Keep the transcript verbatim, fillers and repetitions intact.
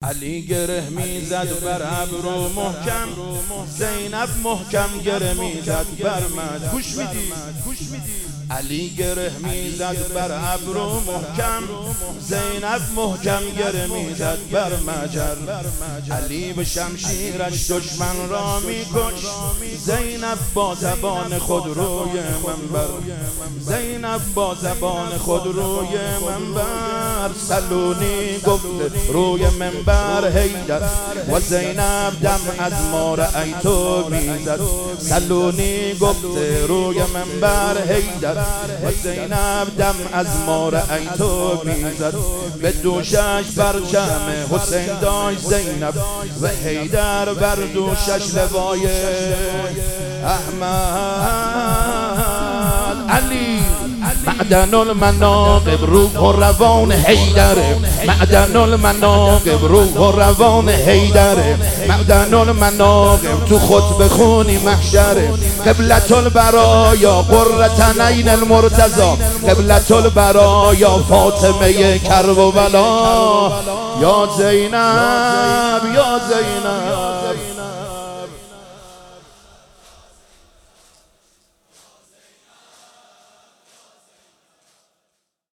علی گره میزد بر ابرو محکم، زینب محکم گره میزد بر من. گوش میدی؟ علی گره میزد بر ابرو محکم، زینب محکم گره میزد بر مجر. علی به شمشیرش دشمن را میکش، زینب با زبان خود روی منبر، زینب با زبان خود روی منبر. سلونی گفت روی منبر حیدر و زینب دم از ما رأیتو میزد. سلونی گفت روی منبر حیدر و زینب دم از ما رأیتو میزد. به دوشش برچم حسین داشت زینب و حیدر بر دوشش لوای احمد. علی معدن المناقب روح و روان حیدره، معدن المناقب روح و روان حیدره، معدن المناقب تو خطبه خونی محشره. قبلة البرایا قرة عین المرتضی، قبلة البرایا فاطمه کربلا. یا زینب یا زینب